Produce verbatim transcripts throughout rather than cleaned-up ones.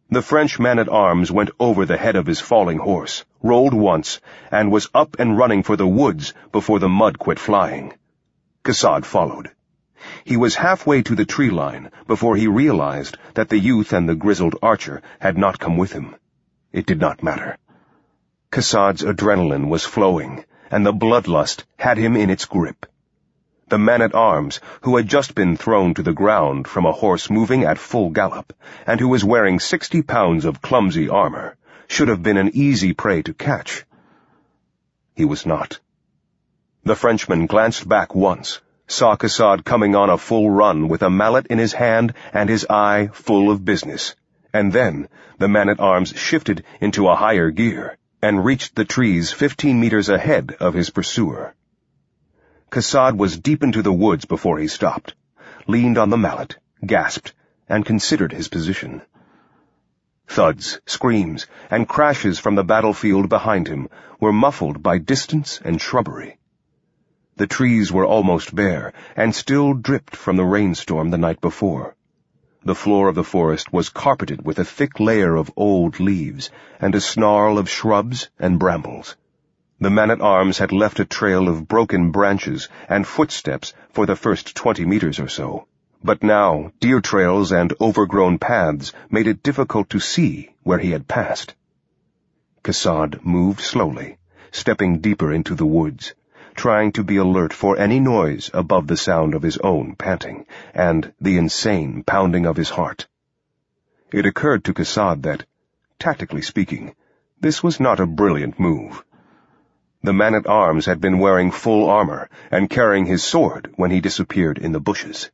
The French man-at-arms went over the head of his falling horse, rolled once, and was up and running for the woods before the mud quit flying. Cassad followed. He was halfway to the tree line before he realized that the youth and the grizzled archer had not come with him. It did not matter. Cassad's adrenaline was flowing, and the bloodlust had him in its grip. The man-at-arms, who had just been thrown to the ground from a horse moving at full gallop, and who was wearing sixty pounds of clumsy armor, should have been an easy prey to catch. He was not. The Frenchman glanced back once, saw Cassad coming on a full run with a mallet in his hand and his eye full of business, and then the man-at-arms shifted into a higher gear and reached the trees fifteen meters ahead of his pursuer. Cassad was deep into the woods before he stopped, leaned on the mallet, gasped, and considered his position. Thuds, screams, and crashes from the battlefield behind him were muffled by distance and shrubbery. The trees were almost bare, and still dripped from the rainstorm the night before. The floor of the forest was carpeted with a thick layer of old leaves and a snarl of shrubs and brambles. The man-at-arms had left a trail of broken branches and footsteps for the first twenty meters or so, but now deer trails and overgrown paths made it difficult to see where he had passed. Cassad moved slowly, stepping deeper into the woods, trying to be alert for any noise above the sound of his own panting and the insane pounding of his heart. It occurred to Cassad that, tactically speaking, this was not a brilliant move. The man-at-arms had been wearing full armor and carrying his sword when he disappeared in the bushes.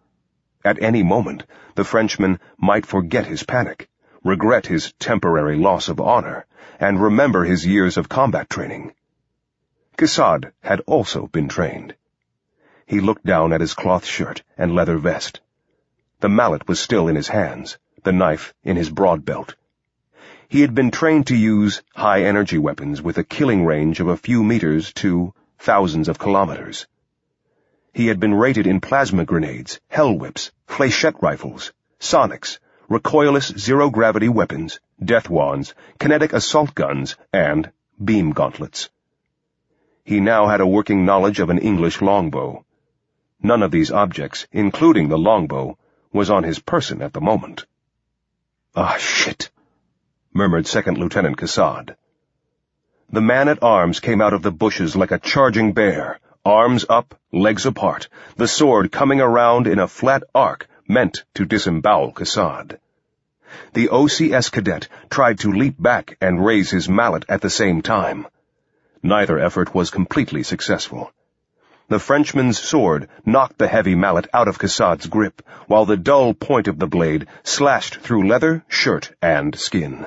At any moment, the Frenchman might forget his panic, regret his temporary loss of honor, and remember his years of combat training. Cassad had also been trained. He looked down at his cloth shirt and leather vest. The mallet was still in his hands, the knife in his broad belt. He had been trained to use high-energy weapons with a killing range of a few meters to thousands of kilometers. He had been rated in plasma grenades, hell whips, fléchette rifles, sonics, recoilless zero-gravity weapons, death wands, kinetic assault guns, and beam gauntlets. He now had a working knowledge of an English longbow. None of these objects, including the longbow, was on his person at the moment. "Ah, shit," murmured Second Lieutenant Cassad. The man-at-arms came out of the bushes like a charging bear, arms up, legs apart, the sword coming around in a flat arc meant to disembowel Cassad. The O C S cadet tried to leap back and raise his mallet at the same time. Neither effort was completely successful. The Frenchman's sword knocked the heavy mallet out of Cassad's grip, while the dull point of the blade slashed through leather, shirt, and skin.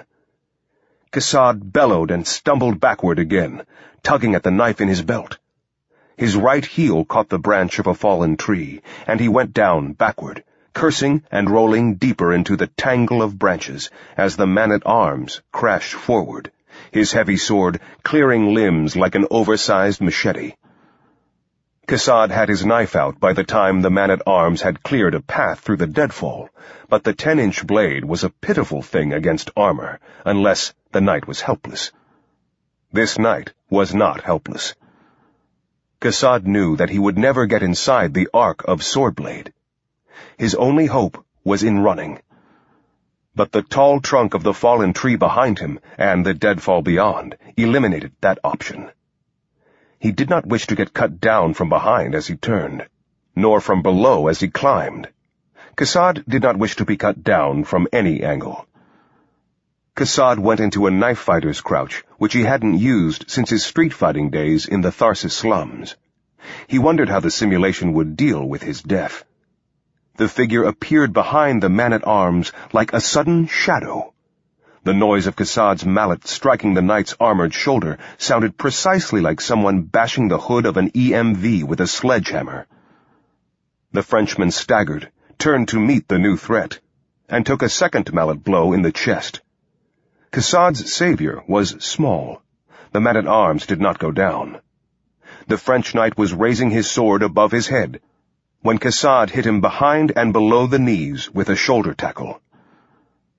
Cassad bellowed and stumbled backward again, tugging at the knife in his belt. His right heel caught the branch of a fallen tree, and he went down backward, cursing and rolling deeper into the tangle of branches as the man-at-arms crashed forward, his heavy sword clearing limbs like an oversized machete. Cassad had his knife out by the time the man-at-arms had cleared a path through the deadfall, but the ten-inch blade was a pitiful thing against armor, unless the knight was helpless. This knight was not helpless. Cassad knew that he would never get inside the arc of sword-blade. His only hope was in running. But the tall trunk of the fallen tree behind him and the deadfall beyond eliminated that option. He did not wish to get cut down from behind as he turned, nor from below as he climbed. Cassad did not wish to be cut down from any angle. Cassad went into a knife-fighter's crouch, which he hadn't used since his street-fighting days in the Tharsis slums. He wondered how the simulation would deal with his death. The figure appeared behind the man-at-arms like a sudden shadow. The noise of Cassad's mallet striking the knight's armored shoulder sounded precisely like someone bashing the hood of an E M V with a sledgehammer. The Frenchman staggered, turned to meet the new threat, and took a second mallet blow in the chest. Cassad's savior was small. The man-at-arms did not go down. The French knight was raising his sword above his head when Cassad hit him behind and below the knees with a shoulder tackle.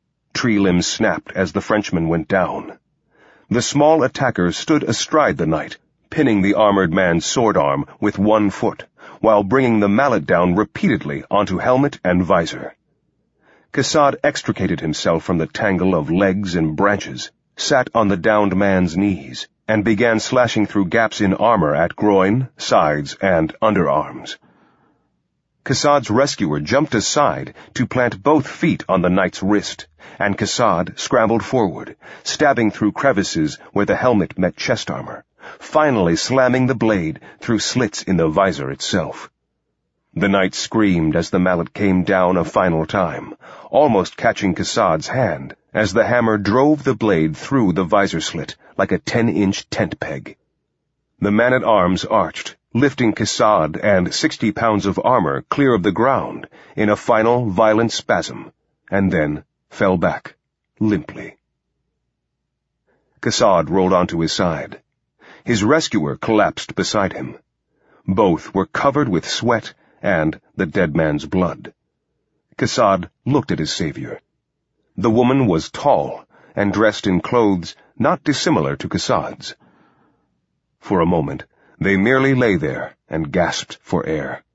tree limbs snapped as the Frenchman went down. The small attacker stood astride the knight, pinning the armored man's sword arm with one foot, while bringing the mallet down repeatedly onto helmet and visor. Kessad extricated himself from the tangle of legs and branches, sat on the downed man's knees, and began slashing through gaps in armor at groin, sides, and underarms. Kessad's rescuer jumped aside to plant both feet on the knight's wrist, and Kessad scrambled forward, stabbing through crevices where the helmet met chest armor, finally slamming the blade through slits in the visor itself. The knight screamed as the mallet came down a final time, almost catching Kessad's hand, as the hammer drove the blade through the visor slit like a ten-inch tent peg. The man-at-arms arched, lifting Kessad and sixty pounds of armor clear of the ground in a final violent spasm, and then fell back, limply. Kessad rolled onto his side. His rescuer collapsed beside him. Both were covered with sweat and the dead man's blood. Kessad looked at his savior. The woman was tall and dressed in clothes not dissimilar to Kessad's. For a moment, they merely lay there and gasped for air.